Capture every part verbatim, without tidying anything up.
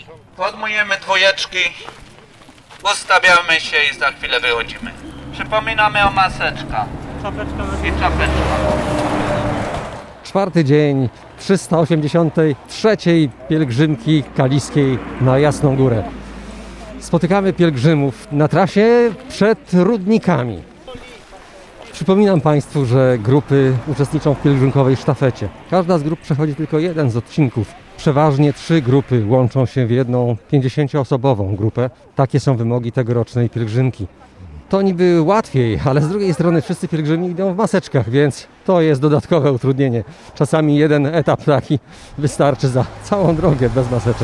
Podmujemy dwójeczki, ustawiamy się i za chwilę wychodzimy. Przypominamy o maseczkach i czapeczka. Czwarty dzień trzysta osiemdziesiątej trzeciej pielgrzymki kaliskiej na Jasną Górę. Spotykamy pielgrzymów na trasie przed Rudnikami. Przypominam Państwu, że grupy uczestniczą w pielgrzymkowej sztafecie. Każda z grup przechodzi tylko jeden z odcinków. Przeważnie trzy grupy łączą się w jedną pięćdziesięcioosobową grupę. Takie są wymogi tegorocznej pielgrzymki. To niby łatwiej, ale z drugiej strony wszyscy pielgrzymi idą w maseczkach, więc to jest dodatkowe utrudnienie. Czasami jeden etap taki wystarczy za całą drogę bez maseczek.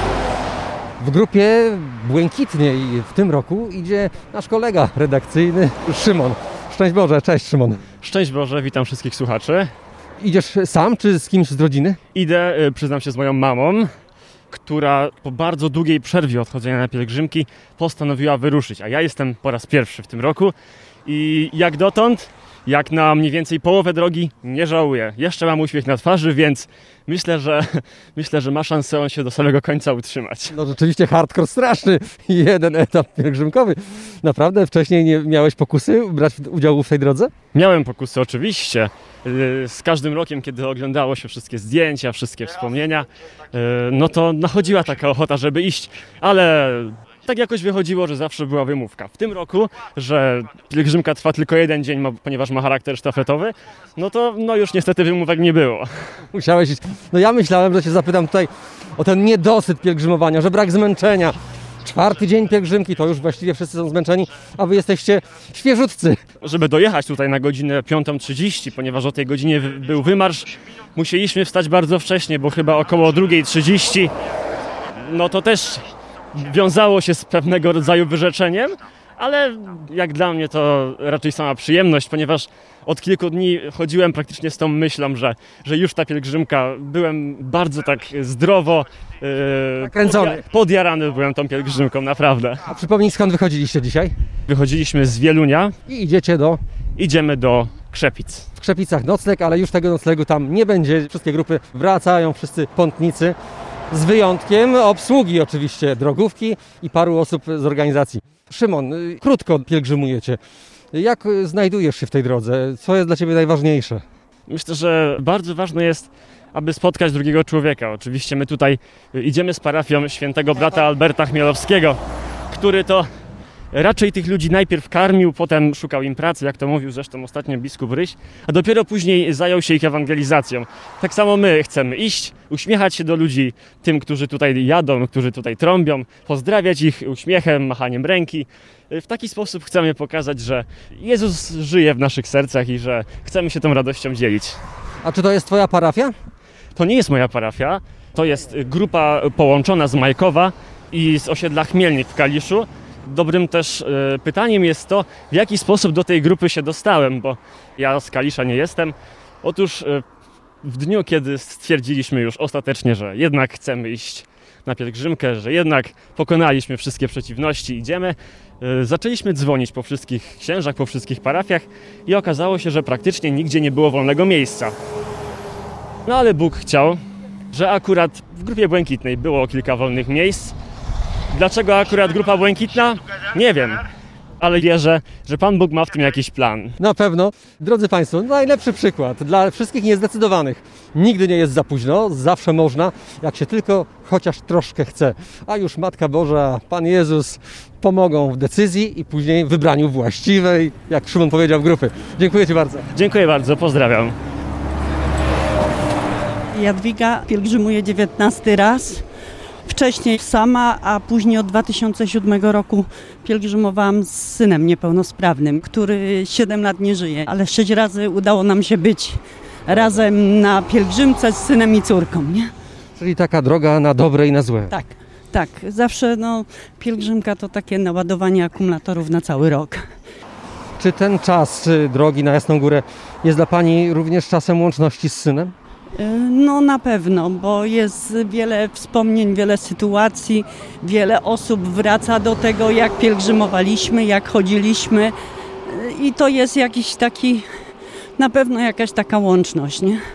W grupie błękitnej w tym roku idzie nasz kolega redakcyjny Szymon. Szczęść Boże, cześć Szymon. Szczęść Boże, witam wszystkich słuchaczy. Idziesz sam czy z kimś z rodziny? Idę, przyznam się, z moją mamą, która po bardzo długiej przerwie odchodzenia na pielgrzymki postanowiła wyruszyć, a ja jestem po raz pierwszy w tym roku i jak dotąd, jak na mniej więcej połowę drogi, nie żałuję. Jeszcze mam uśmiech na twarzy, więc myślę, że myślę, że ma szansę on się do samego końca utrzymać. No rzeczywiście hardcore straszny, jeden etap pielgrzymkowy. Naprawdę wcześniej nie miałeś pokusy brać udziału w tej drodze? Miałem pokusy oczywiście. Z każdym rokiem, kiedy oglądało się wszystkie zdjęcia, wszystkie wspomnienia, no to nachodziła taka ochota, żeby iść, ale tak jakoś wychodziło, że zawsze była wymówka. W tym roku, że pielgrzymka trwa tylko jeden dzień, ponieważ ma charakter sztafetowy, no to no już niestety wymówek nie było. Musiałeś iść. No ja myślałem, że cię zapytam tutaj o ten niedosyt pielgrzymowania, że brak zmęczenia. Czwarty dzień pielgrzymki, to już właściwie wszyscy są zmęczeni, a wy jesteście świeżutcy. Żeby dojechać tutaj na godzinę piątą trzydzieści, ponieważ o tej godzinie był wymarsz, musieliśmy wstać bardzo wcześnie, bo chyba około drugiej trzydzieści. No to też wiązało się z pewnego rodzaju wyrzeczeniem, ale jak dla mnie to raczej sama przyjemność, ponieważ od kilku dni chodziłem praktycznie z tą myślą, że, że już ta pielgrzymka, byłem bardzo tak zdrowo Nakręcony. Podja- podjarany byłem tą pielgrzymką, naprawdę. A przypomnij, skąd wychodziliście dzisiaj? Wychodziliśmy z Wielunia, I idziecie do... idziemy do Krzepic. W Krzepicach nocleg, ale już tego noclegu tam nie będzie. Wszystkie grupy wracają, wszyscy pątnicy. Z wyjątkiem obsługi oczywiście drogówki i paru osób z organizacji. Szymon, y, krótko pielgrzymujecie. Jak y, znajdujesz się w tej drodze? Co jest dla Ciebie najważniejsze? Myślę, że bardzo ważne jest, aby spotkać drugiego człowieka. Oczywiście my tutaj idziemy z parafią świętego brata Alberta Chmielowskiego, który to raczej tych ludzi najpierw karmił, potem szukał im pracy, jak to mówił zresztą ostatnio biskup Ryś, a dopiero później zajął się ich ewangelizacją. Tak samo my chcemy iść, uśmiechać się do ludzi, tym, którzy tutaj jadą, którzy tutaj trąbią, pozdrawiać ich uśmiechem, machaniem ręki. W taki sposób chcemy pokazać, że Jezus żyje w naszych sercach i że chcemy się tą radością dzielić. A czy to jest Twoja parafia? To nie jest moja parafia, to jest grupa połączona z Majkowa i z osiedla Chmielnik w Kaliszu. Dobrym też y, pytaniem jest to, w jaki sposób do tej grupy się dostałem, bo ja z Kalisza nie jestem. Otóż y, w dniu, kiedy stwierdziliśmy już ostatecznie, że jednak chcemy iść na pielgrzymkę, że jednak pokonaliśmy wszystkie przeciwności, idziemy, y, zaczęliśmy dzwonić po wszystkich księżach, po wszystkich parafiach i okazało się, że praktycznie nigdzie nie było wolnego miejsca. No ale Bóg chciał, że akurat w grupie błękitnej było kilka wolnych miejsc. Dlaczego akurat grupa błękitna? Nie wiem, ale wierzę, że Pan Bóg ma w tym jakiś plan. Na pewno. Drodzy Państwo, najlepszy przykład dla wszystkich niezdecydowanych. Nigdy nie jest za późno, zawsze można, jak się tylko chociaż troszkę chce. A już Matka Boża, Pan Jezus pomogą w decyzji i później w wybraniu właściwej, jak Szymon powiedział, grupy. Dziękuję Ci bardzo. Dziękuję bardzo, pozdrawiam. Jadwiga pielgrzymuje dziewiętnasty raz. Wcześniej sama, a później od dwa tysiące siódmego roku pielgrzymowałam z synem niepełnosprawnym, który siedem lat nie żyje, ale sześć razy udało nam się być razem na pielgrzymce z synem i córką, nie? Czyli taka droga na dobre i na złe. Tak, tak. Zawsze no, pielgrzymka to takie naładowanie akumulatorów na cały rok. Czy ten czas y, drogi na Jasną Górę jest dla Pani również czasem łączności z synem? No na pewno, bo jest wiele wspomnień, wiele sytuacji, wiele osób wraca do tego, jak pielgrzymowaliśmy, jak chodziliśmy i to jest jakiś taki, na pewno jakaś taka łączność, nie?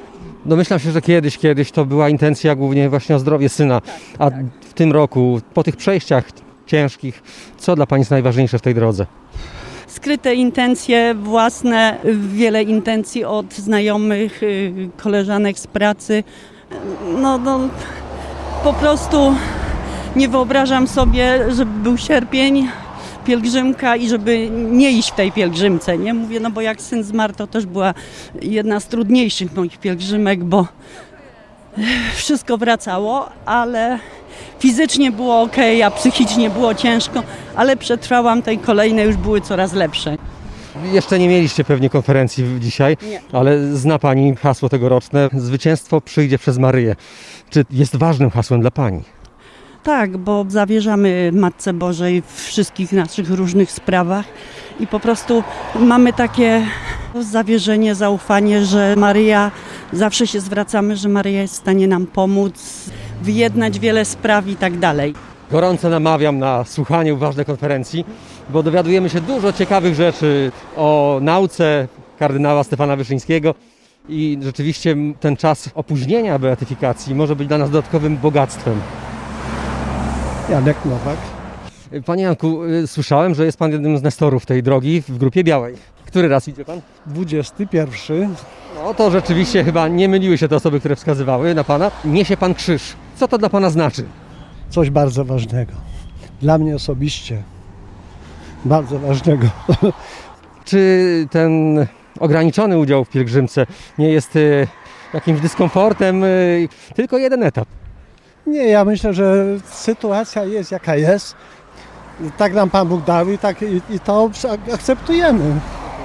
Domyślam się, że kiedyś, kiedyś to była intencja głównie właśnie o zdrowie syna, a w tym roku, po tych przejściach ciężkich, co dla Pani jest najważniejsze w tej drodze? Skryte intencje własne, wiele intencji od znajomych, koleżanek z pracy. No, no po prostu nie wyobrażam sobie, żeby był sierpień, pielgrzymka i żeby nie iść w tej pielgrzymce, nie? Mówię, no bo jak syn zmarł, to też była jedna z trudniejszych moich pielgrzymek, bo wszystko wracało, ale fizycznie było ok, a psychicznie było ciężko, ale przetrwałam, tej kolejne już były coraz lepsze. Jeszcze nie mieliście pewnie konferencji dzisiaj, Nie. ale zna Pani hasło tegoroczne, zwycięstwo przyjdzie przez Maryję. Czy jest ważnym hasłem dla Pani? Tak, bo zawierzamy Matce Bożej w wszystkich naszych różnych sprawach i po prostu mamy takie zawierzenie, zaufanie, że Maryja, zawsze się zwracamy, że Maryja jest w stanie nam pomóc, wyjednać wiele spraw i tak dalej. Gorąco namawiam na słuchanie ważnej konferencji, bo dowiadujemy się dużo ciekawych rzeczy o nauce kardynała Stefana Wyszyńskiego i rzeczywiście ten czas opóźnienia beatyfikacji może być dla nas dodatkowym bogactwem. Janek Nowak. Panie Janku, słyszałem, że jest Pan jednym z nestorów tej drogi w Grupie Białej. Który raz idzie Pan? dwudziesty pierwszy. No to rzeczywiście chyba nie myliły się te osoby, które wskazywały na Pana. Niesie Pan krzyż. Co to dla Pana znaczy? Coś bardzo ważnego. Dla mnie osobiście. Bardzo ważnego. Czy ten ograniczony udział w pielgrzymce nie jest y, jakimś dyskomfortem? Y, tylko jeden etap. Nie, ja myślę, że sytuacja jest jaka jest. Tak nam Pan Bóg dał i, tak, i, i to akceptujemy.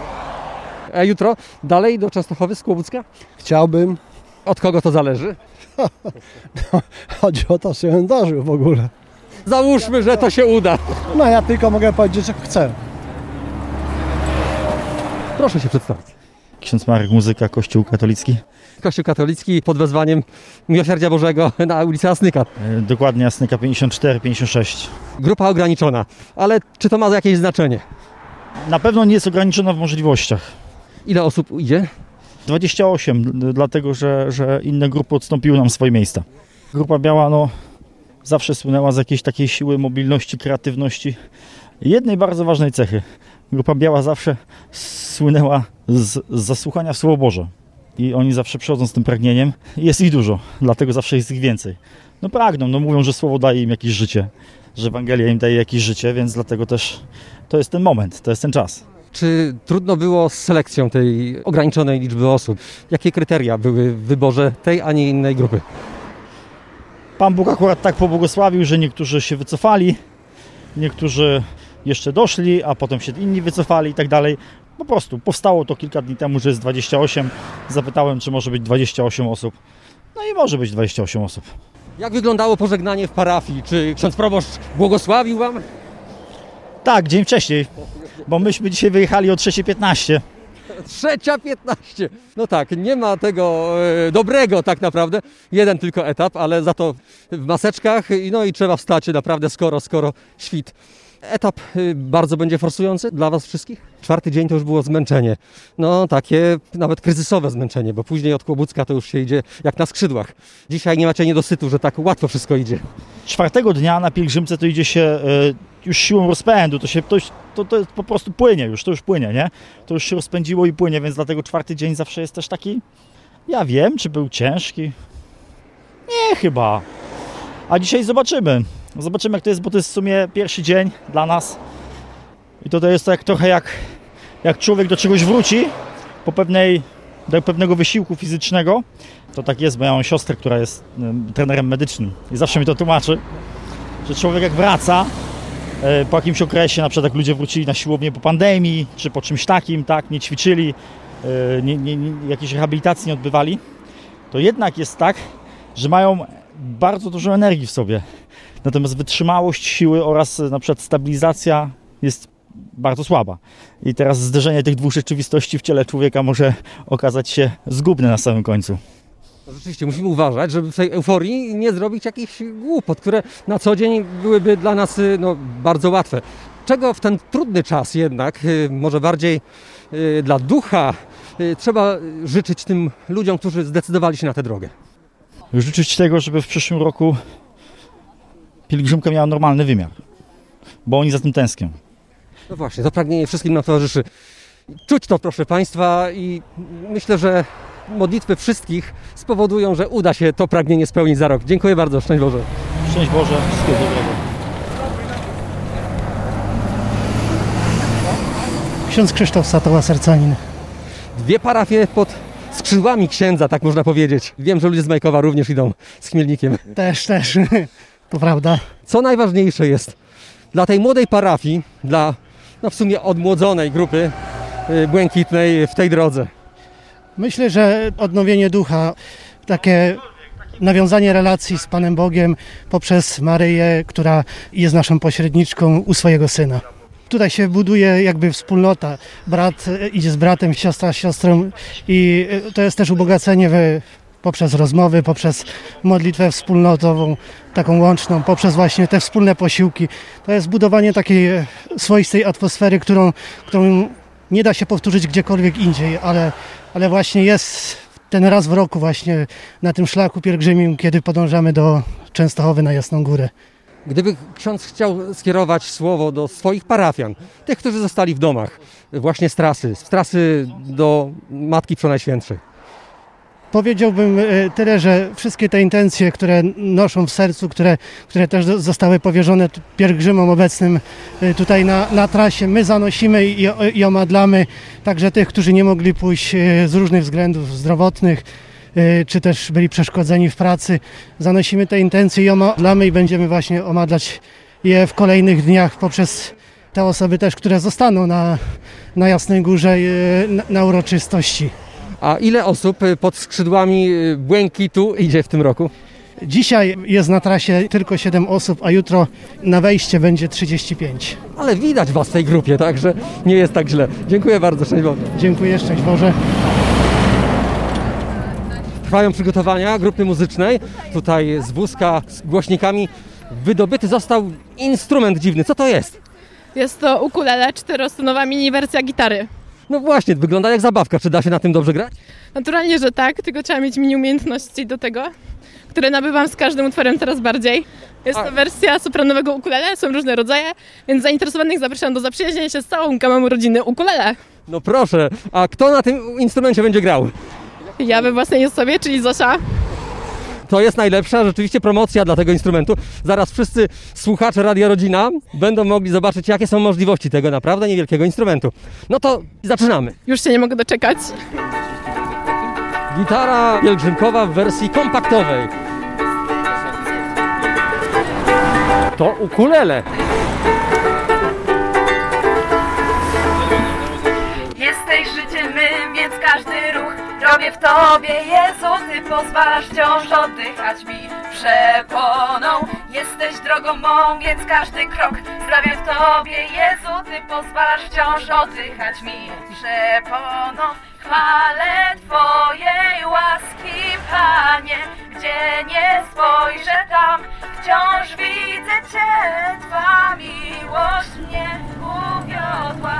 A jutro dalej do Częstochowy z Kłobucka? Chciałbym. Od kogo to zależy? No, chodzi o to, żebym dożył w ogóle. Załóżmy, że to się uda. No ja tylko mogę powiedzieć, że chcę. Proszę się przedstawić. Ksiądz Marek Muzyka, Kościół katolicki. Kościół katolicki pod wezwaniem Miłosierdzia Bożego na ulicy Asnyka. E, dokładnie Asnyka pięćdziesiąt cztery pięćdziesiąt sześć. Grupa ograniczona, ale czy to ma jakieś znaczenie? Na pewno nie jest ograniczona w możliwościach. Ile osób idzie? dwadzieścia osiem, d- dlatego że, że inne grupy odstąpiły nam swoje miejsca. Grupa Biała no, zawsze słynęła z jakiejś takiej siły, mobilności, kreatywności. Jednej bardzo ważnej cechy. Grupa Biała zawsze słynęła z, z zasłuchania w Słowo Boże. I oni zawsze przychodzą z tym pragnieniem. Jest ich dużo, dlatego zawsze jest ich więcej. No pragną, no mówią, że Słowo daje im jakieś życie, że Ewangelia im daje jakieś życie, więc dlatego też to jest ten moment, to jest ten czas. Czy trudno było z selekcją tej ograniczonej liczby osób? Jakie kryteria były w wyborze tej, a nie innej grupy? Pan Bóg akurat tak pobłogosławił, że niektórzy się wycofali, niektórzy jeszcze doszli, a potem się inni wycofali i tak dalej. Po prostu powstało to kilka dni temu, że jest dwadzieścia osiem. Zapytałem, czy może być dwadzieścia osiem osób. No i może być dwadzieścia osiem osób. Jak wyglądało pożegnanie w parafii? Czy ksiądz proboszcz błogosławił Wam? Tak, dzień wcześniej, bo myśmy dzisiaj wyjechali o trzecia piętnaście. Trzecia piętnaście. No tak, nie ma tego e, dobrego tak naprawdę. Jeden tylko etap, ale za to w maseczkach. No i trzeba wstać naprawdę skoro, skoro świt. Etap y, bardzo będzie forsujący dla Was wszystkich. Czwarty dzień to już było zmęczenie. No takie nawet kryzysowe zmęczenie, bo później od Kłobucka to już się idzie jak na skrzydłach. Dzisiaj nie macie niedosytu, że tak łatwo wszystko idzie. Czwartego dnia na pielgrzymce to idzie się y, już siłą rozpędu, to się to, już, to, to po prostu płynie już, to już płynie, nie? To już się rozpędziło i płynie, więc dlatego czwarty dzień zawsze jest też taki, ja wiem, czy był ciężki. Nie, chyba. A dzisiaj zobaczymy. Zobaczymy, jak to jest, bo to jest w sumie pierwszy dzień dla nas. I to, to jest tak trochę jak, jak człowiek do czegoś wróci po pewnej, do pewnego wysiłku fizycznego. To tak jest, bo ja mam siostrę, która jest y, trenerem medycznym i zawsze mi to tłumaczy, że człowiek jak wraca y, po jakimś okresie, na przykład jak ludzie wrócili na siłownię po pandemii, czy po czymś takim, tak, nie ćwiczyli, y, nie, nie, nie, jakiejś rehabilitacji nie odbywali, to jednak jest tak, że mają bardzo dużo energii w sobie. Natomiast wytrzymałość siły oraz na przykład stabilizacja jest bardzo słaba. I teraz zderzenie tych dwóch rzeczywistości w ciele człowieka może okazać się zgubne na samym końcu. No rzeczywiście musimy uważać, żeby w tej euforii nie zrobić jakichś głupot, które na co dzień byłyby dla nas no, bardzo łatwe. Czego w ten trudny czas jednak, może bardziej dla ducha trzeba życzyć tym ludziom, którzy zdecydowali się na tę drogę? Życzyć tego, żeby w przyszłym roku pielgrzymka miała normalny wymiar, bo oni za tym tęsknią. No właśnie, to pragnienie wszystkim nam towarzyszy. Czuć to, proszę Państwa, i myślę, że modlitwy wszystkich spowodują, że uda się to pragnienie spełnić za rok. Dziękuję bardzo, szczęść Boże. Szczęść Boże, wszystkiego dobrego. Ksiądz Krzysztof Satoła, Sercanin. Dwie parafie pod skrzydłami księdza, tak można powiedzieć. Wiem, że ludzie z Majkowa również idą z Chmielnikiem. Też, też, to prawda. Co najważniejsze jest dla tej młodej parafii, dla no w sumie odmłodzonej grupy y, błękitnej w tej drodze? Myślę, że odnowienie ducha, takie nawiązanie relacji z Panem Bogiem poprzez Maryję, która jest naszą pośredniczką u swojego Syna. Tutaj się buduje jakby wspólnota. Brat idzie z bratem, siostra z siostrą i to jest też ubogacenie w, poprzez rozmowy, poprzez modlitwę wspólnotową, taką łączną, poprzez właśnie te wspólne posiłki. To jest budowanie takiej swoistej atmosfery, którą, którą nie da się powtórzyć gdziekolwiek indziej, ale, ale właśnie jest ten raz w roku właśnie na tym szlaku pielgrzymim, kiedy podążamy do Częstochowy na Jasną Górę. Gdyby ksiądz chciał skierować słowo do swoich parafian, tych, którzy zostali w domach, właśnie z trasy, z trasy do Matki Przenajświętszej. Powiedziałbym tyle, że wszystkie te intencje, które noszą w sercu, które, które też zostały powierzone pielgrzymom obecnym tutaj na, na trasie, my zanosimy i, i omadlamy także tych, którzy nie mogli pójść z różnych względów zdrowotnych, czy też byli przeszkodzeni w pracy. Zanosimy te intencje i omadlamy i będziemy właśnie omadlać je w kolejnych dniach poprzez te osoby też, które zostaną na, na Jasnej Górze na, na uroczystości. A ile osób pod skrzydłami Błękitu idzie w tym roku? Dzisiaj jest na trasie tylko siedem osób, a jutro na wejście będzie trzydzieści pięć. Ale widać Was w tej grupie, także nie jest tak źle. Dziękuję bardzo, szczęść Boże. Dziękuję, szczęść Boże. Trwają przygotowania grupy muzycznej. Tutaj z wózka z głośnikami wydobyty został instrument dziwny. Co to jest? Jest to ukulele, czterostonowa mini wersja gitary. No właśnie, wygląda jak zabawka. Czy da się na tym dobrze grać? Naturalnie, że tak, tylko trzeba mieć mini umiejętności do tego, które nabywam z każdym utworem coraz bardziej. Jest to wersja sopranowego ukulele, są różne rodzaje, więc zainteresowanych zapraszam do zaprzyjaźnienia się z całą gamą rodziny ukulele. No proszę, a kto na tym instrumencie będzie grał? Ja we własnej osobie, czyli Zosia. To jest najlepsza rzeczywiście promocja dla tego instrumentu. Zaraz wszyscy słuchacze Radia Rodzina będą mogli zobaczyć, jakie są możliwości tego naprawdę niewielkiego instrumentu. No to zaczynamy. Już się nie mogę doczekać. Gitara pielgrzymkowa w wersji kompaktowej. To ukulele. Jesteś życiem mym, więc każdy ruch robię w Tobie, Jezu. Ty pozwalasz wciąż oddychać mi przeponą. Jesteś drogą mą, więc każdy krok sprawię w Tobie, Jezu. Ty pozwalasz wciąż oddychać mi przeponą. Chwalę Twojej łaski, Panie, gdzie nie spojrzę tam, wciąż widzę Cię, Twa miłość mnie uwiodła.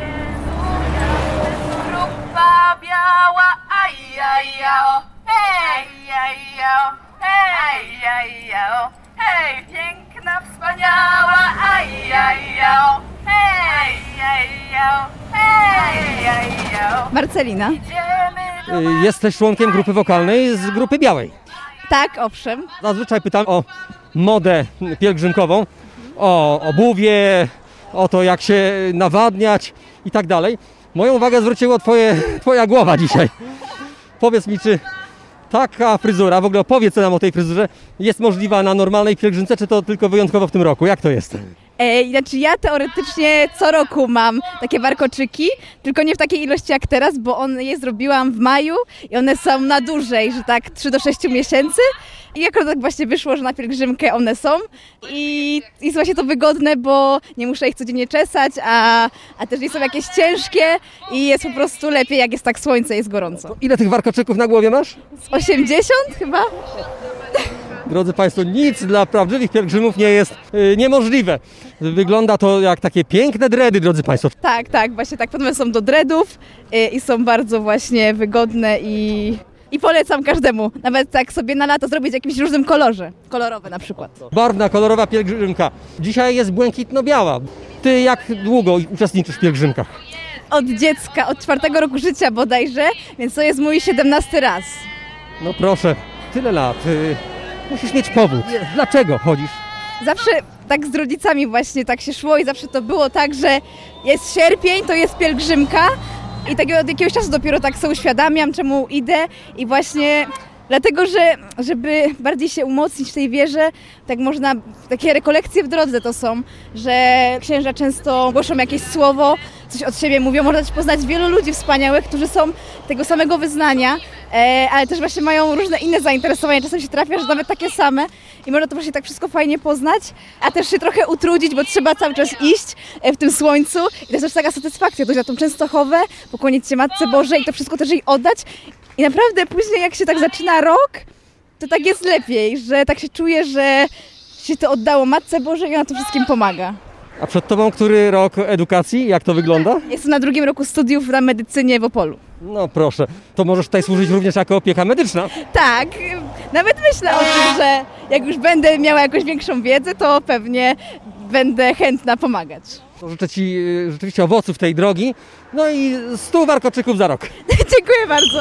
Grupa biała, ajajao, hej, jajao, hej, jajao, hej, piękna, wspaniała, ajajao, hej, jajao, hej, jajao. Marcelina. Jesteś członkiem grupy wokalnej z grupy białej. Tak, owszem. Zazwyczaj pytam o modę pielgrzymkową, o obuwie, o to, jak się nawadniać i tak dalej. Moją uwagę zwróciła twoje, twoja głowa dzisiaj. Powiedz mi, czy taka fryzura, w ogóle opowiedz nam o tej fryzurze, jest możliwa na normalnej pielgrzymce, czy to tylko wyjątkowo w tym roku? Jak to jest? E, znaczy ja teoretycznie co roku mam takie warkoczyki, tylko nie w takiej ilości jak teraz, bo one je zrobiłam w maju i one są na dłużej, że tak trzy do sześciu miesięcy. I akurat tak właśnie wyszło, że na pielgrzymkę one są i jest właśnie to wygodne, bo nie muszę ich codziennie czesać, a, a też nie są jakieś ciężkie i jest po prostu lepiej, jak jest tak słońce, jest gorąco. To ile tych warkoczyków na głowie masz? Z osiemdziesiąt chyba? Drodzy Państwo, nic dla prawdziwych pielgrzymów nie jest y, niemożliwe. Wygląda to jak takie piękne dredy, drodzy Państwo. Tak, tak, właśnie tak. Podobne są do dreadów y, i są bardzo właśnie wygodne i, i polecam każdemu. Nawet tak sobie na lato zrobić w jakimś różnym kolorze. Kolorowe na przykład. Barwna, kolorowa pielgrzymka. Dzisiaj jest błękitno-biała. Ty jak długo uczestniczysz w pielgrzymkach? Od dziecka, od czwartego roku życia bodajże, więc to jest mój siedemnasty raz. No proszę, tyle lat. Y, musisz mieć powód. Dlaczego chodzisz? Zawsze tak z rodzicami właśnie tak się szło i zawsze to było tak, że jest sierpień, to jest pielgrzymka i tak od jakiegoś czasu dopiero tak sobie uświadamiam, czemu idę i właśnie dlatego, że żeby bardziej się umocnić w tej wierze, tak można, takie rekolekcje w drodze to są, że księża często głoszą jakieś słowo, coś od siebie mówią, można też poznać wielu ludzi wspaniałych, którzy są tego samego wyznania, e, ale też właśnie mają różne inne zainteresowania, czasem się trafia, że nawet takie same i można to właśnie tak wszystko fajnie poznać, a też się trochę utrudzić, bo trzeba cały czas iść e, w tym słońcu i to jest też taka satysfakcja, dojść na tą Częstochowę, pokłonić się Matce Bożej i to wszystko też jej oddać. I naprawdę później jak się tak zaczyna rok, to tak jest lepiej, że tak się czuje, że się to oddało Matce Bożej i ona to wszystkim pomaga. A przed Tobą który rok edukacji? Jak to wygląda? Jestem na drugim roku studiów na medycynie w Opolu. No proszę, to możesz tutaj służyć również jako opieka medyczna. Tak, nawet myślę o tym, że jak już będę miała jakąś większą wiedzę, to pewnie będę chętna pomagać. To życzę Ci y, rzeczywiście owoców tej drogi, no i stu warkoczyków za rok. Dziękuję bardzo.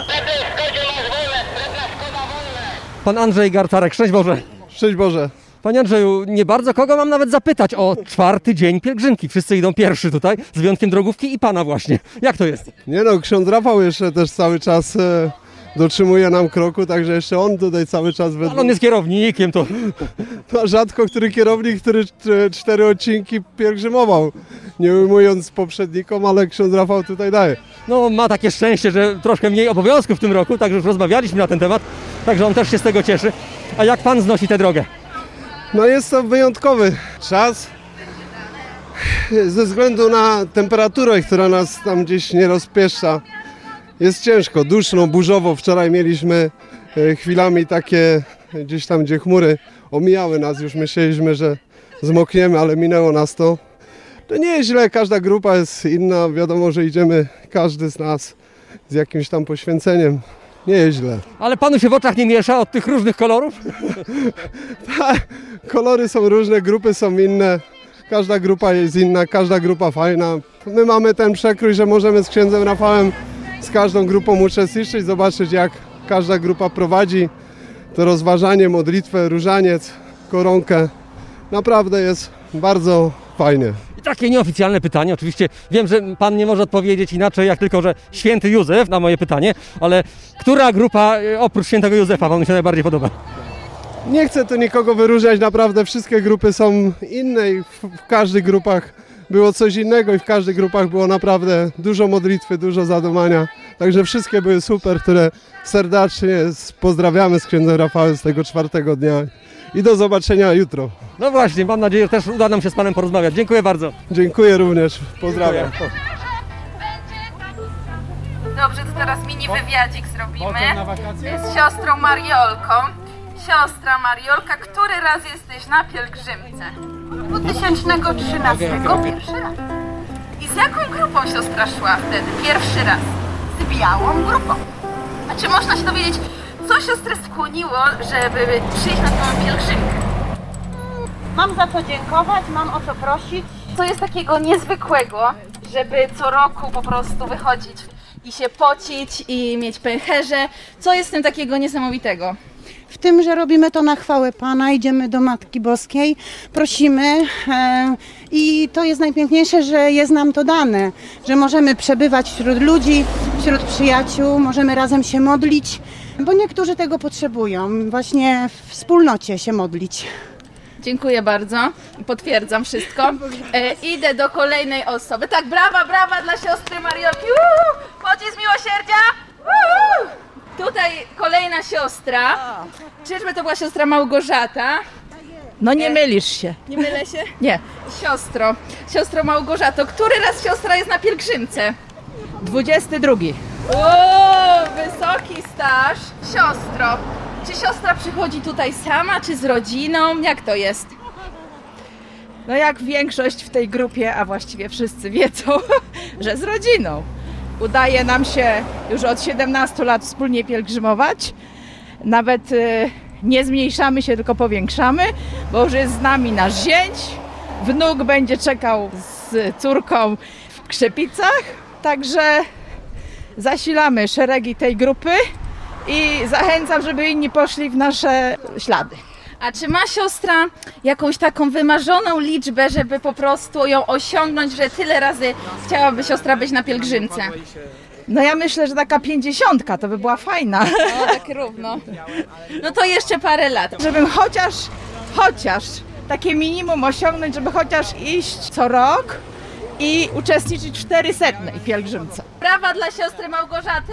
Pan Andrzej Garcarek, szczęść Boże. Szczęść Boże. Panie Andrzeju, nie bardzo kogo mam nawet zapytać o czwarty dzień pielgrzymki. Wszyscy idą pierwszy tutaj, z wyjątkiem drogówki i Pana właśnie. Jak to jest? Nie no, ksiądz Rafał jeszcze też cały czas e, dotrzymuje nam kroku, także jeszcze on tutaj cały czas... Ale on jest kierownikiem, to... No, rzadko który kierownik, który cztery odcinki pielgrzymował, nie ujmując poprzednikom, ale ksiądz Rafał tutaj daje. No ma takie szczęście, że troszkę mniej obowiązków w tym roku, także już rozmawialiśmy na ten temat, także on też się z tego cieszy. A jak Pan znosi tę drogę? No jest to wyjątkowy czas, ze względu na temperaturę, która nas tam gdzieś nie rozpieszcza. Jest ciężko, duszno, burzowo. Wczoraj mieliśmy chwilami takie, gdzieś tam gdzie chmury omijały nas, już myśleliśmy, że zmokniemy, ale minęło nas to. To nie jest źle, każda grupa jest inna, wiadomo, że idziemy każdy z nas z jakimś tam poświęceniem. Nie jest źle. Ale Panu się w oczach nie miesza od tych różnych kolorów? Tak, kolory są różne, grupy są inne. Każda grupa jest inna, każda grupa fajna. My mamy ten przekrój, że możemy z księdzem Rafałem z każdą grupą uczestniczyć, zobaczyć jak każda grupa prowadzi to rozważanie, modlitwę, różaniec, koronkę. Naprawdę jest bardzo fajnie. I takie nieoficjalne pytanie, oczywiście wiem, że Pan nie może odpowiedzieć inaczej, jak tylko, że święty Józef na moje pytanie, ale która grupa oprócz świętego Józefa Panu się najbardziej podoba? Nie chcę tu nikogo wyróżniać, naprawdę wszystkie grupy są inne i w, w każdych grupach było coś innego i w każdych grupach było naprawdę dużo modlitwy, dużo zadumania. Także wszystkie były super, które serdecznie pozdrawiamy z księdzem Rafałem z tego czwartego dnia i do zobaczenia jutro. No właśnie, mam nadzieję, że też uda nam się z Panem porozmawiać. Dziękuję bardzo. Dziękuję również, pozdrawiam. Dziękuję. Dobrze, to teraz mini wywiadzik zrobimy z siostrą Mariolką. Siostra Mariolka, który raz jesteś na pielgrzymce? dwa tysiące trzynastego pierwszy raz. I z jaką grupą siostra szła wtedy? Pierwszy raz. Z białą grupą. A czy można się dowiedzieć, co siostrę skłoniło, żeby przyjść na tą pielgrzymkę? Mam za co dziękować, mam o co prosić. Co jest takiego niezwykłego, żeby co roku po prostu wychodzić i się pocić i mieć pęcherze? Co jest w tym takiego niesamowitego? W tym, że robimy to na chwałę Pana, idziemy do Matki Boskiej, prosimy e, i to jest najpiękniejsze, że jest nam to dane, że możemy przebywać wśród ludzi, wśród przyjaciół, możemy razem się modlić, bo niektórzy tego potrzebują, właśnie w wspólnocie się modlić. Dziękuję bardzo. Potwierdzam wszystko. E, idę do kolejnej osoby. Tak, brawa, brawa dla siostry Mariolki. Pocisk miłosierdzia. Uuu! Tutaj kolejna siostra. Czyżby to była siostra Małgorzata? No nie mylisz się. Nie mylę się? Nie. Siostro, siostro Małgorzato, który raz siostra jest na pielgrzymce? dwudziesty drugi. O, wysoki staż. Siostro, Czy siostra przychodzi tutaj sama, czy z rodziną? Jak to jest? No jak większość w tej grupie, a właściwie wszyscy wiedzą, że z rodziną. Udaje nam się już od siedemnastu lat wspólnie pielgrzymować. Nawet y, nie zmniejszamy się, tylko powiększamy, bo już jest z nami nasz zięć. Wnuk będzie czekał z córką w Krzepicach, także zasilamy szeregi tej grupy i zachęcam, żeby inni poszli w nasze ślady. A czy ma siostra jakąś taką wymarzoną liczbę, żeby po prostu ją osiągnąć, że tyle razy chciałaby siostra być na pielgrzymce? No ja myślę, że taka pięćdziesiątka to by była fajna. No tak równo. No to jeszcze parę lat. Żebym chociaż, chociaż takie minimum osiągnąć, żeby chociaż iść co rok i uczestniczyć w czterysetnej pielgrzymce. Brawa dla siostry Małgorzaty.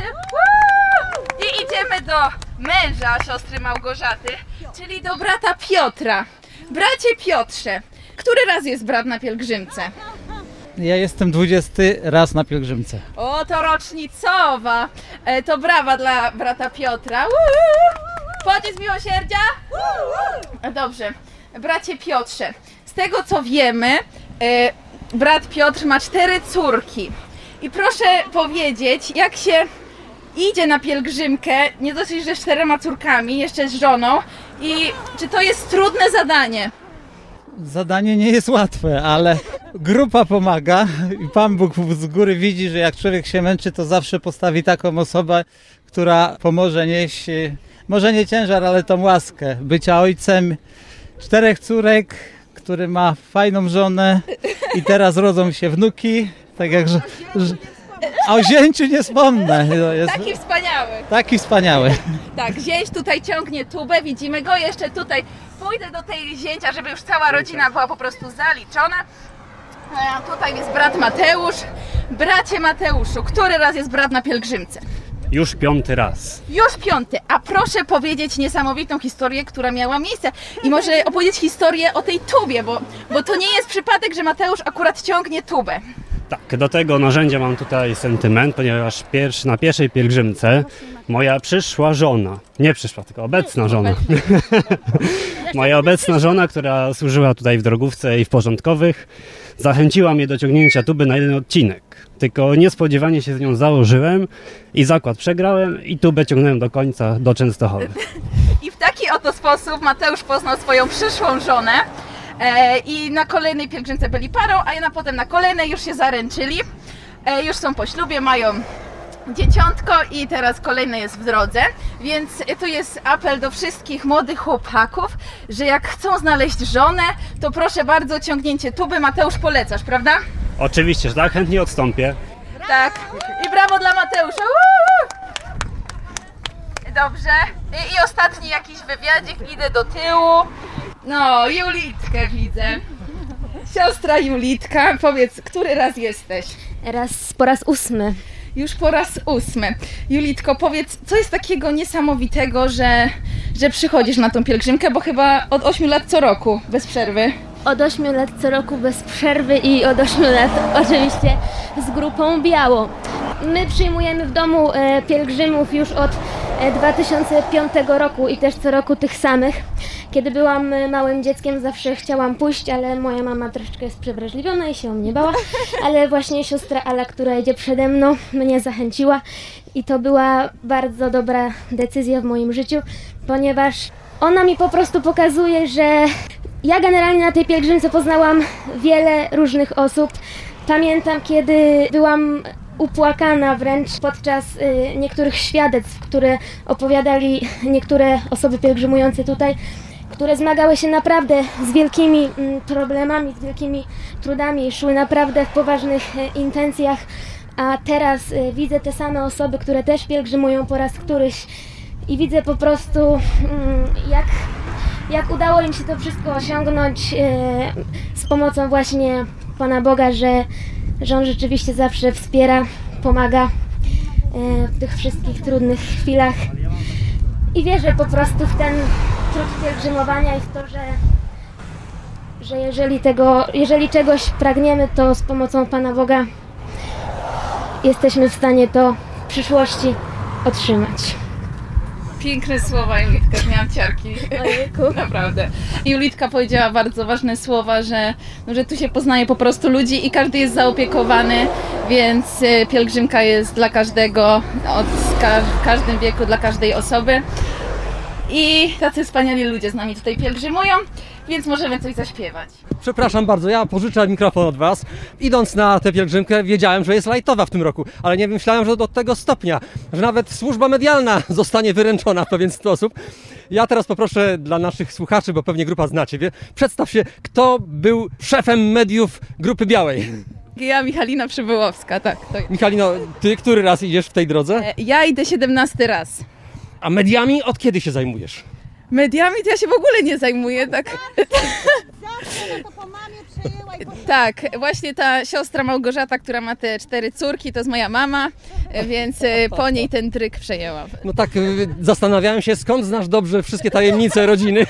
I idziemy do męża siostry Małgorzaty, czyli do brata Piotra. Bracie Piotrze, który raz jest brat na pielgrzymce? Ja jestem dwudziesty raz na pielgrzymce. O, to rocznicowa. E, to brawa dla brata Piotra. Pocisk miłosierdzia? Dobrze. Bracie Piotrze, z tego co wiemy, e, brat Piotr ma cztery córki. I proszę powiedzieć, jak się idzie na pielgrzymkę, nie dosyć, że z czterema córkami, jeszcze z żoną, i czy to jest trudne zadanie? Zadanie nie jest łatwe, ale grupa pomaga i Pan Bóg z góry widzi, że jak człowiek się męczy, to zawsze postawi taką osobę, która pomoże nieść, może nie ciężar, ale tą łaskę bycia ojcem czterech córek, który ma fajną żonę i teraz rodzą się wnuki, tak jak że, że a o zięciu nie wspomnę. Jest taki wspaniały. Taki wspaniały. Tak, zięć tutaj ciągnie tubę, widzimy go jeszcze tutaj. Pójdę do tej zięcia, żeby już cała rodzina była po prostu zaliczona. A tutaj jest brat Mateusz. Bracie Mateuszu, który raz jest brat na pielgrzymce? Już piąty raz. Już piąty, a proszę powiedzieć niesamowitą historię, która miała miejsce. I może opowiedzieć historię o tej tubie, bo, bo to nie jest przypadek, że Mateusz akurat ciągnie tubę. Tak, do tego narzędzia mam tutaj sentyment, ponieważ pierwszy, na pierwszej pielgrzymce moja przyszła żona, nie przyszła, tylko obecna żona. Moja obecna żona, która służyła tutaj w drogówce i w porządkowych, zachęciła mnie do ciągnięcia tuby na jeden odcinek. Tylko niespodziewanie się z nią założyłem i zakład przegrałem i tubę ciągnąłem do końca, do Częstochowy. I w taki oto sposób Mateusz poznał swoją przyszłą żonę. E, I na kolejnej pielgrzymce byli parą, a na potem na kolejnej już się zaręczyli. E, już są po ślubie, mają dzieciątko i teraz kolejne jest w drodze. Więc tu jest apel do wszystkich młodych chłopaków, że jak chcą znaleźć żonę, to proszę bardzo, ciągnięcie tuby. Mateusz, polecasz, prawda? Oczywiście, że tak, chętnie odstąpię. Tak. I brawo dla Mateusza. Uuu! Dobrze. I, I ostatni jakiś wywiadzik, idę do tyłu. No, Julitkę widzę. Siostra Julitka, powiedz, który raz jesteś? Raz, po raz ósmy. Już po raz ósmy. Julitko, powiedz, co jest takiego niesamowitego, że, że przychodzisz na tą pielgrzymkę, bo chyba od ośmiu lat co roku, bez przerwy. Od ośmiu lat co roku bez przerwy i od ośmiu lat oczywiście z grupą Biało. My przyjmujemy w domu e, pielgrzymów już od e, dwa tysiące piątego roku i też co roku tych samych. Kiedy byłam małym dzieckiem, zawsze chciałam pójść, ale moja mama troszeczkę jest przewrażliwiona i się o mnie bała, ale właśnie siostra Ala, która idzie przede mną, mnie zachęciła i to była bardzo dobra decyzja w moim życiu, ponieważ ona mi po prostu pokazuje, że ja generalnie na tej pielgrzymce poznałam wiele różnych osób. Pamiętam, kiedy byłam upłakana wręcz podczas y, niektórych świadectw, które opowiadali niektóre osoby pielgrzymujące tutaj, które zmagały się naprawdę z wielkimi mm, problemami, z wielkimi trudami, szły naprawdę w poważnych y, intencjach, a teraz y, widzę te same osoby, które też pielgrzymują po raz któryś i widzę po prostu mm, jak, jak udało im się to wszystko osiągnąć y, z pomocą właśnie Pana Boga, że, że On rzeczywiście zawsze wspiera, pomaga y, w tych wszystkich trudnych chwilach i wierzę po prostu w ten trud pielgrzymowania i w to, że, że jeżeli, tego, jeżeli czegoś pragniemy, to z pomocą Pana Boga jesteśmy w stanie to w przyszłości otrzymać. Piękne słowa, Julitka, miałam ciarki. Ojejku. Naprawdę. Julitka powiedziała bardzo ważne słowa, że, no, że tu się poznaje po prostu ludzi i każdy jest zaopiekowany, więc pielgrzymka jest dla każdego, od, w każdym wieku, dla każdej osoby. I tacy wspaniali ludzie z nami tutaj pielgrzymują, więc możemy coś zaśpiewać. Przepraszam bardzo, ja pożyczę mikrofon od was. Idąc na tę pielgrzymkę wiedziałem, że jest lajtowa w tym roku, ale nie myślałem, że do tego stopnia, że nawet służba medialna zostanie wyręczona w pewien sposób. Ja teraz poproszę dla naszych słuchaczy, bo pewnie grupa zna ciebie, przedstaw się, kto był szefem mediów Grupy Białej. Ja, Michalina Przybyłowska, tak. To jest. Michalino, ty który raz idziesz w tej drodze? Ja idę siedemnasty raz. A mediami od kiedy się zajmujesz? Mediami to ja się w ogóle nie zajmuję, tak? Tak, właśnie ta siostra Małgorzata, która ma te cztery córki, to jest moja mama, więc po niej ten tryk przejęłam. No tak, zastanawiałem się, skąd znasz dobrze wszystkie tajemnice rodziny.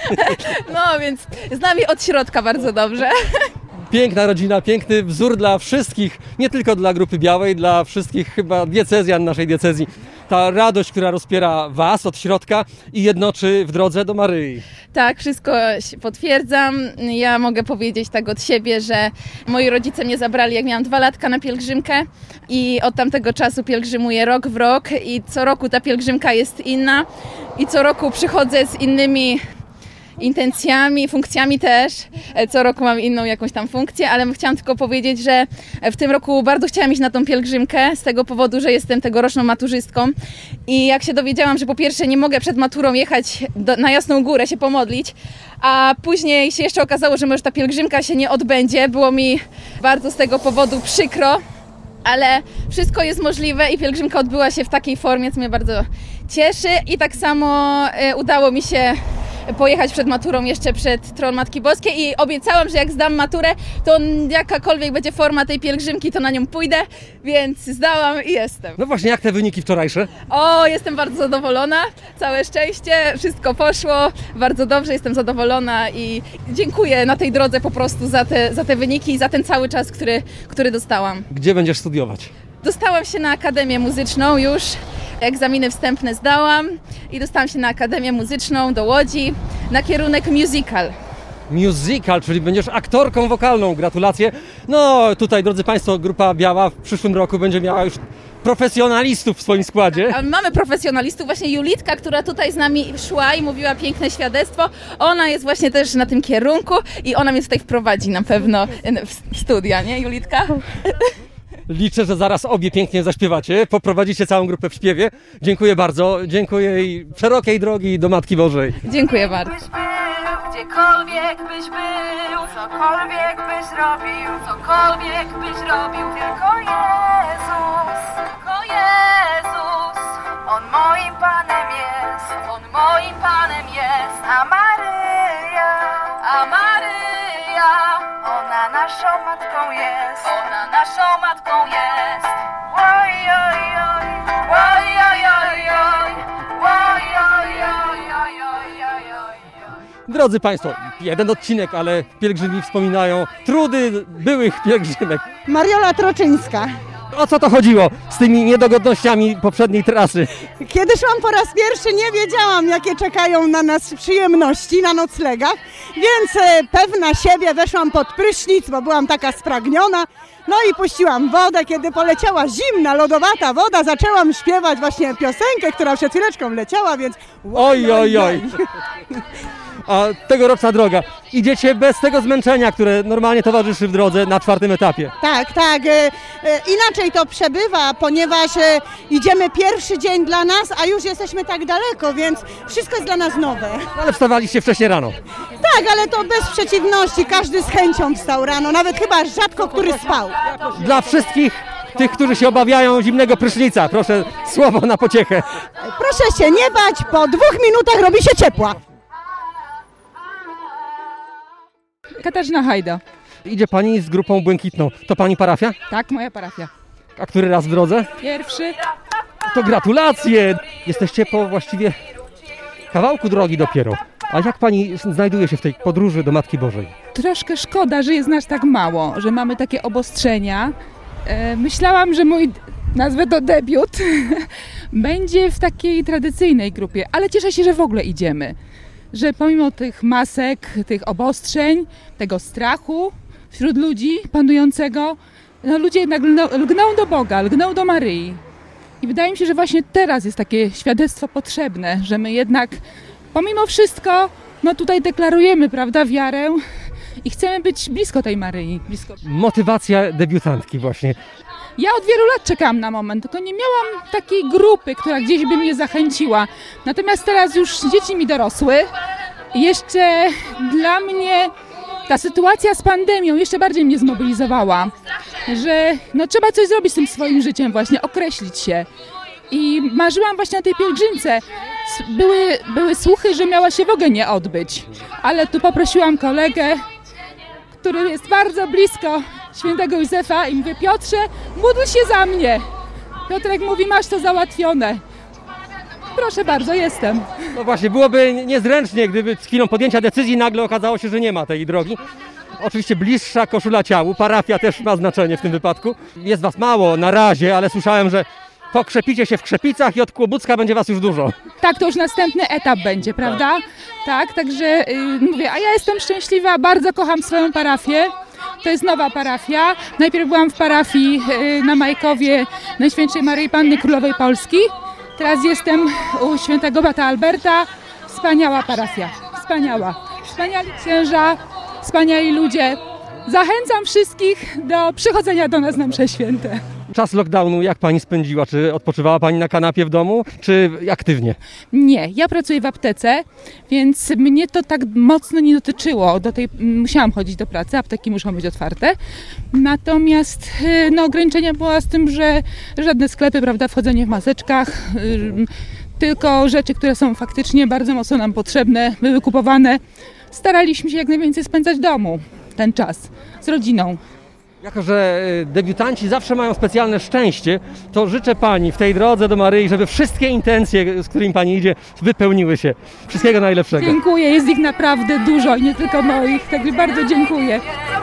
No więc z nami od środka bardzo dobrze. Piękna rodzina, piękny wzór dla wszystkich, nie tylko dla Grupy Białej, dla wszystkich chyba diecezjan naszej diecezji. Ta radość, która rozpiera was od środka i jednoczy w drodze do Maryi. Tak, wszystko potwierdzam. Ja mogę powiedzieć tak od siebie, że moi rodzice mnie zabrali, jak miałam dwa latka, na pielgrzymkę i od tamtego czasu pielgrzymuję rok w rok i co roku ta pielgrzymka jest inna i co roku przychodzę z innymi intencjami, funkcjami też. Co roku mam inną jakąś tam funkcję, ale chciałam tylko powiedzieć, że w tym roku bardzo chciałam iść na tą pielgrzymkę z tego powodu, że jestem tegoroczną maturzystką i jak się dowiedziałam, że po pierwsze nie mogę przed maturą jechać do, na Jasną Górę się pomodlić, a później się jeszcze okazało, że może ta pielgrzymka się nie odbędzie, było mi bardzo z tego powodu przykro, ale wszystko jest możliwe i pielgrzymka odbyła się w takiej formie, co mnie bardzo cieszy i tak samo e, udało mi się pojechać przed maturą jeszcze przed Tron Matki Boskiej i obiecałam, że jak zdam maturę, to jakakolwiek będzie forma tej pielgrzymki, to na nią pójdę, więc zdałam i jestem. No właśnie, jak te wyniki wczorajsze? O, jestem bardzo zadowolona, całe szczęście, wszystko poszło, bardzo dobrze, jestem zadowolona i dziękuję na tej drodze po prostu za te, za te wyniki i za ten cały czas, który, który dostałam. Gdzie będziesz studiować? Dostałam się na Akademię Muzyczną już, egzaminy wstępne zdałam i dostałam się na Akademię Muzyczną do Łodzi na kierunek musical. Musical, czyli będziesz aktorką wokalną, gratulacje. No tutaj, drodzy Państwo, Grupa Biała w przyszłym roku będzie miała już profesjonalistów w swoim składzie. A mamy profesjonalistów, właśnie Julitka, która tutaj z nami szła i mówiła piękne świadectwo, ona jest właśnie też na tym kierunku i ona mnie tutaj wprowadzi na pewno w studia, nie Julitka? Liczę, że zaraz obie pięknie zaśpiewacie, poprowadzicie całą grupę w śpiewie. Dziękuję bardzo, dziękuję i szerokiej drogi do Matki Bożej. Dziękuję bardzo. Byś był, gdziekolwiek byś był, cokolwiek byś robił, cokolwiek byś robił, tylko Jezus, tylko Jezus, On moim Panem jest, On moim Panem jest, a Maryja, a Maryja, Ona naszą Matką jest, Ona naszą Matką jest. Oj, oj, oj, oj, oj, oj, oj, oj, oj, oj, oj, oj, oj, oj. Drodzy Państwo, jeden odcinek, ale pielgrzymi wspominają trudy byłych pielgrzymek. Mariola Troczyńska. O co to chodziło z tymi niedogodnościami poprzedniej trasy? Kiedy szłam po raz pierwszy, nie wiedziałam, jakie czekają na nas przyjemności na noclegach, więc e, pewna siebie weszłam pod prysznic, bo byłam taka spragniona. No i puściłam wodę, kiedy poleciała zimna, lodowata woda, zaczęłam śpiewać właśnie piosenkę, która przed chwileczką leciała, więc... Oj, oj, oj! A tegoroczna droga. Idziecie bez tego zmęczenia, które normalnie towarzyszy w drodze na czwartym etapie. Tak, tak. E, e, inaczej to przebywa, ponieważ e, idziemy pierwszy dzień dla nas, a już jesteśmy tak daleko, więc wszystko jest dla nas nowe. No, ale wstawaliście wcześniej rano. Tak, ale to bez przeciwności. Każdy z chęcią wstał rano, nawet chyba rzadko który spał. Dla wszystkich tych, którzy się obawiają zimnego prysznica, proszę, słowo na pociechę. Proszę się nie bać, po dwóch minutach robi się ciepła. Katarzyna Hajda. Idzie Pani z grupą błękitną. To Pani parafia? Tak, moja parafia. A który raz w drodze? Pierwszy. To gratulacje! Jesteście po właściwie kawałku drogi dopiero. A jak Pani znajduje się w tej podróży do Matki Bożej? Troszkę szkoda, że jest nas tak mało, że mamy takie obostrzenia. E, myślałam, że mój, nazwę to debiut, będzie w takiej tradycyjnej grupie, ale cieszę się, że w ogóle idziemy. Że pomimo tych masek, tych obostrzeń, tego strachu wśród ludzi panującego, no ludzie jednak lgną, lgną do Boga, lgną do Maryi. I wydaje mi się, że właśnie teraz jest takie świadectwo potrzebne, że my jednak pomimo wszystko, no tutaj deklarujemy, prawda, wiarę i chcemy być blisko tej Maryi. Blisko. Motywacja debiutantki właśnie. Ja od wielu lat czekałam na moment, tylko nie miałam takiej grupy, która gdzieś by mnie zachęciła. Natomiast teraz już dzieci mi dorosły. Jeszcze dla mnie ta sytuacja z pandemią jeszcze bardziej mnie zmobilizowała, że no trzeba coś zrobić z tym swoim życiem właśnie, określić się. I marzyłam właśnie na tej pielgrzymce. Były, były słuchy, że miała się w ogóle nie odbyć, ale tu poprosiłam kolegę, który jest bardzo blisko świętego Józefa i mówię: Piotrze, módl się za mnie. Piotrek mówi: masz to załatwione. Proszę bardzo, jestem. No właśnie, byłoby niezręcznie, gdyby z chwilą podjęcia decyzji nagle okazało się, że nie ma tej drogi. Oczywiście bliższa koszula ciału, parafia też ma znaczenie w tym wypadku. Jest was mało na razie, ale słyszałem, że pokrzepicie się w Krzepicach i od Kłobucka będzie was już dużo. Tak, to już następny etap będzie, prawda? Tak, także yy, mówię, a ja jestem szczęśliwa, bardzo kocham swoją parafię. To jest nowa parafia. Najpierw byłam w parafii yy, na Majkowie Najświętszej Maryi Panny Królowej Polski. Teraz jestem u świętego brata Alberta. Wspaniała parafia, wspaniała. Wspaniali księża, wspaniali ludzie. Zachęcam wszystkich do przychodzenia do nas na msze święte. Czas lockdownu jak pani spędziła? Czy odpoczywała pani na kanapie w domu, czy aktywnie? Nie, ja pracuję w aptece, więc mnie to tak mocno nie dotyczyło. Do tej, musiałam chodzić do pracy, apteki muszą być otwarte. Natomiast no, ograniczenia była z tym, że żadne sklepy, prawda, wchodzenie w maseczkach, tylko rzeczy, które są faktycznie bardzo mocno nam potrzebne, były kupowane. Staraliśmy się jak najwięcej spędzać w domu ten czas z rodziną. Jako że debiutanci zawsze mają specjalne szczęście, to życzę pani w tej drodze do Maryi, żeby wszystkie intencje, z którymi pani idzie, wypełniły się. Wszystkiego najlepszego. Dziękuję, jest ich naprawdę dużo i nie tylko moich, także bardzo dziękuję.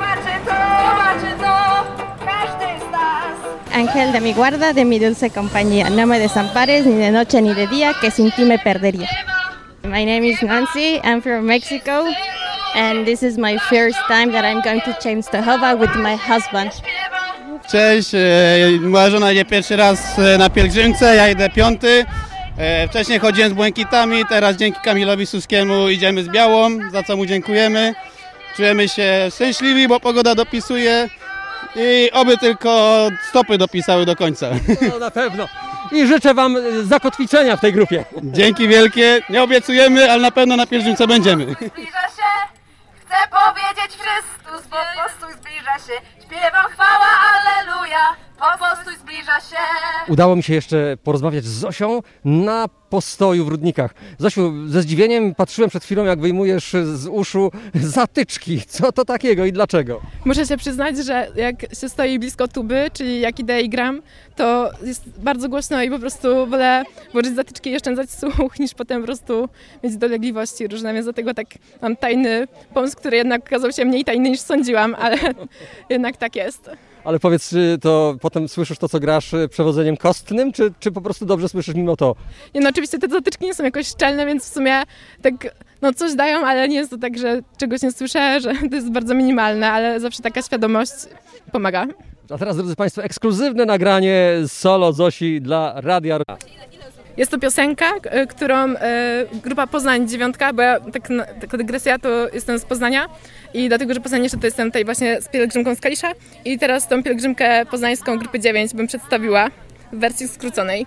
Ángel de mi guarda, de mi dulce compañía. No me desampares ni de noche ni de día, que sin ti me perdería. My name is Nancy, I'm from Mexico. And this is my first time that I'm going to Częstochowa with my husband. Cześć, moja żona idzie pierwszy raz na pielgrzymce, ja idę piąty. Wcześniej chodziłem z błękitami, teraz dzięki Kamilowi Suskiemu idziemy z białą, za co mu dziękujemy. Czujemy się szczęśliwi, bo pogoda dopisuje i oby tylko stopy dopisały do końca. No na pewno. I życzę wam zakotwiczenia w tej grupie. Dzięki wielkie, nie obiecujemy, ale na pewno na pielgrzymce będziemy. Chcę powiedzieć Chrystus, bo postój zbliża się. Śpiewam chwała, alleluja, bo postój zbliża się. Udało mi się jeszcze porozmawiać z Zosią na postoju w Rudnikach. Zosiu, ze zdziwieniem patrzyłem przed chwilą, jak wyjmujesz z uszu zatyczki. Co to takiego i dlaczego? Muszę się przyznać, że jak się stoi blisko tuby, czyli jak idę i gram, to jest bardzo głośno i po prostu wolę włożyć zatyczki i oszczędzać słuch, niż potem po prostu mieć dolegliwości różne, więc dlatego tak mam tajny pomysł, który jednak okazał się mniej tajny niż sądziłam, ale jednak tak jest. Ale powiedz, czy to potem słyszysz to, co grasz przewodzeniem kostnym, czy, czy po prostu dobrze słyszysz mimo to? Nie, no oczywiście te zatyczki nie są jakoś szczelne, więc w sumie tak no coś dają, ale nie jest to tak, że czegoś nie słyszę, że to jest bardzo minimalne, ale zawsze taka świadomość pomaga. A teraz, drodzy Państwo, ekskluzywne nagranie solo Zosi dla Radia. Jest to piosenka, którą y, grupa Poznań Dziewiątka, bo ja tak, no, taka dygresja, to jestem z Poznania i dlatego, że Poznań jeszcze to jestem tutaj właśnie z pielgrzymką z Kalisza i teraz tą pielgrzymkę poznańską grupy dziewięć bym przedstawiła w wersji skróconej.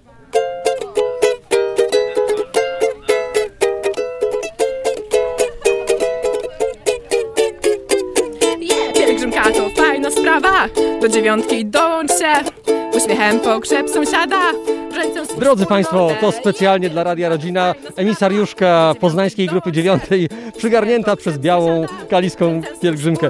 Yeah, pielgrzymka to fajna sprawa, do dziewiątki dołączcie, uśmiechem pogrzeb sąsiada. Drodzy Państwo, to specjalnie dla Radia Rodzina emisariuszka poznańskiej grupy dziewiątej przygarnięta przez białą kaliską pielgrzymkę.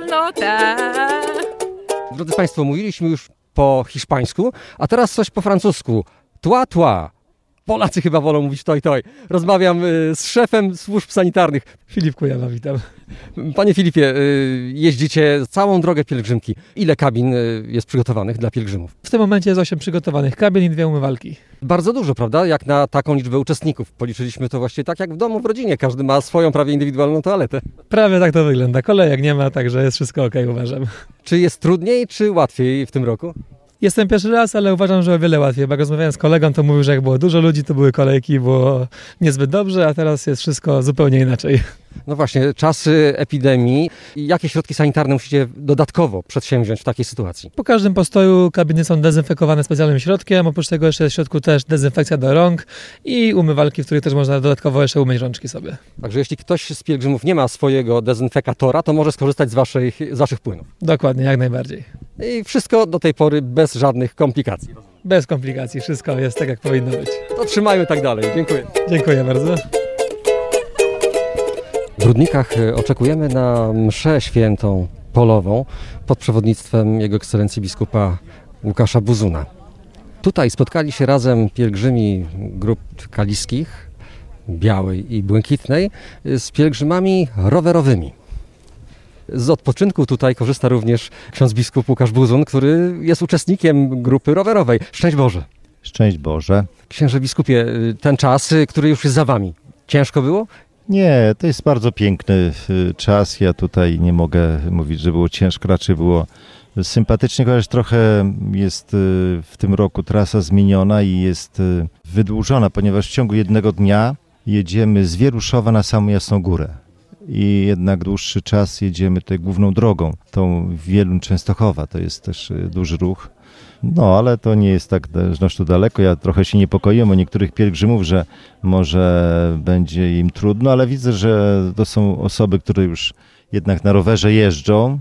Drodzy Państwo, mówiliśmy już po hiszpańsku, a teraz coś po francusku. Toi, toi. Polacy chyba wolą mówić toj, toj. Rozmawiam y, z szefem służb sanitarnych. Filip Kujawa, witam. Panie Filipie, y, jeździcie całą drogę pielgrzymki. Ile kabin y, jest przygotowanych dla pielgrzymów? W tym momencie jest osiem przygotowanych kabin i dwie umywalki. Bardzo dużo, prawda? Jak na taką liczbę uczestników. Policzyliśmy to właśnie tak jak w domu, w rodzinie. Każdy ma swoją prawie indywidualną toaletę. Prawie tak to wygląda. Kolejek nie ma, także jest wszystko okej, uważam. Czy jest trudniej, czy łatwiej w tym roku? Jestem pierwszy raz, ale uważam, że o wiele łatwiej. Bo jak rozmawiałem z kolegą, to mówił, że jak było dużo ludzi, to były kolejki, było niezbyt dobrze, a teraz jest wszystko zupełnie inaczej. No właśnie, czasy epidemii. Jakie środki sanitarne musicie dodatkowo przedsięwziąć w takiej sytuacji? Po każdym postoju kabiny są dezynfekowane specjalnym środkiem. Oprócz tego jeszcze jest w środku też dezynfekcja do rąk i umywalki, w których też można dodatkowo jeszcze umyć rączki sobie. Także jeśli ktoś z pielgrzymów nie ma swojego dezynfekatora, to może skorzystać z waszych, z waszych płynów. Dokładnie, jak najbardziej. I wszystko do tej pory bez żadnych komplikacji. Bez komplikacji, wszystko jest tak, jak powinno być. To trzymajmy tak dalej. Dziękuję. Dziękuję bardzo. W Rudnikach oczekujemy na mszę świętą polową pod przewodnictwem Jego Ekscelencji biskupa Łukasza Buzuna. Tutaj spotkali się razem pielgrzymi grup kaliskich, białej i błękitnej, z pielgrzymami rowerowymi. Z odpoczynku tutaj korzysta również ksiądz biskup Łukasz Buzun, który jest uczestnikiem grupy rowerowej. Szczęść Boże. Szczęść Boże. Księże biskupie, ten czas, który już jest za wami, ciężko było? Nie, to jest bardzo piękny czas. Ja tutaj nie mogę mówić, że było ciężko, raczej było sympatycznie, chociaż trochę jest w tym roku trasa zmieniona i jest wydłużona, ponieważ w ciągu jednego dnia jedziemy z Wieruszowa na samą Jasną Górę. I jednak dłuższy czas jedziemy tutaj główną drogą, tą Wieluń-Częstochowa. To jest też duży ruch. No, ale to nie jest tak znowu daleko. Ja trochę się niepokoiłem o niektórych pielgrzymów, że może będzie im trudno, ale widzę, że to są osoby, które już jednak na rowerze jeżdżą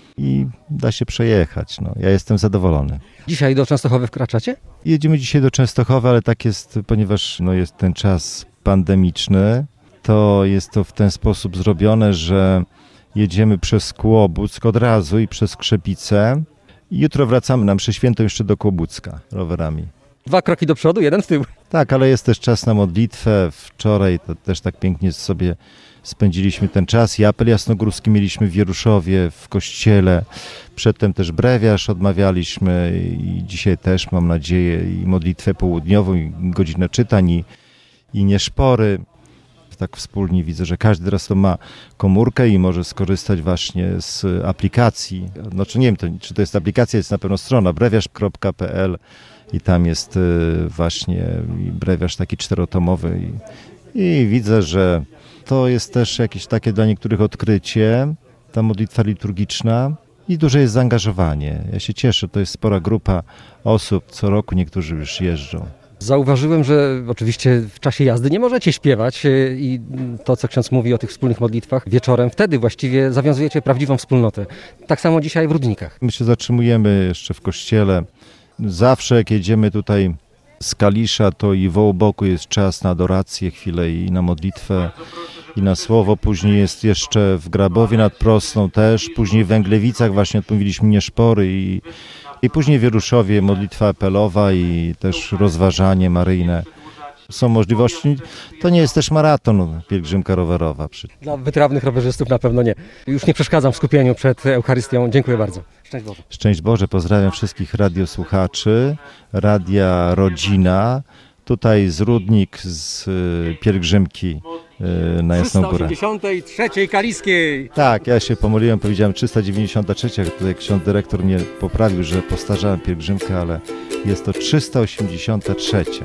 i da się przejechać. No, ja jestem zadowolony. Dzisiaj do Częstochowy wkraczacie? Jedziemy dzisiaj do Częstochowy, ale tak jest, ponieważ no, jest ten czas pandemiczny, to jest to w ten sposób zrobione, że jedziemy przez Kłobuck od razu i przez Krzepicę. I jutro wracamy na mszę świętą jeszcze do Kłobucka rowerami. Dwa kroki do przodu, jeden w tył. Tak, ale jest też czas na modlitwę. Wczoraj to też tak pięknie sobie spędziliśmy ten czas. I apel jasnogórski mieliśmy w Wieruszowie, w kościele. Przedtem też brewiarz odmawialiśmy i dzisiaj też, mam nadzieję, i modlitwę południową, i godzinę czytań, i, i nieszpory. Tak wspólnie widzę, że każdy teraz to ma komórkę i może skorzystać właśnie z aplikacji. Znaczy nie wiem, to, czy to jest aplikacja, jest na pewno strona brewiarz kropka p l i tam jest właśnie brewiarz taki czterotomowy i, i widzę, że to jest też jakieś takie dla niektórych odkrycie, ta modlitwa liturgiczna i duże jest zaangażowanie. Ja się cieszę, to jest spora grupa osób, co roku niektórzy już jeżdżą. Zauważyłem, że oczywiście w czasie jazdy nie możecie śpiewać i to, co ksiądz mówi o tych wspólnych modlitwach wieczorem, wtedy właściwie zawiązujecie prawdziwą wspólnotę. Tak samo dzisiaj w Rudnikach. My się zatrzymujemy jeszcze w kościele. Zawsze jak jedziemy tutaj z Kalisza, to i woło boku jest czas na adorację, chwilę i na modlitwę i na słowo. Później jest jeszcze w Grabowie nad Prosną też, później w Węglewicach właśnie odmówiliśmy nieszpory i I później w Wieruszowie modlitwa apelowa i też rozważanie maryjne. Są możliwości. To nie jest też maraton, pielgrzymka rowerowa. Dla wytrawnych rowerzystów na pewno nie. Już nie przeszkadzam w skupieniu przed Eucharystią. Dziękuję bardzo. Szczęść Boże. Szczęść Boże. Pozdrawiam wszystkich radiosłuchaczy, Radia Rodzina. Tutaj z Rudnik, z pielgrzymki na Jasną Górę. trzysta osiemdziesiątej trzeciej Kaliskiej. Tak, ja się pomyliłem, powiedziałem trzysta dziewięćdziesiąta trzecia. Tutaj ksiądz dyrektor mnie poprawił, że postarzałem pielgrzymkę, ale jest to trzysta osiemdziesiąta trzecia.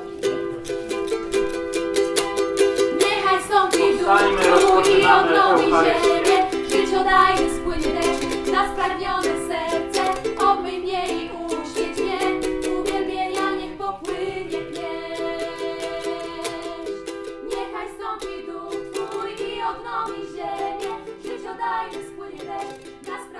Niechaj stąpi duch i odnowi ziemię, życiodajny spłynie deszcz na spragnione serce, obmyj mnie i uświeć mnie, uwielbienia niech popłynie pieśń. Niechaj stąpi duch Twój i odnowi ziemię, życiodajny spłynie deszcz na spragnione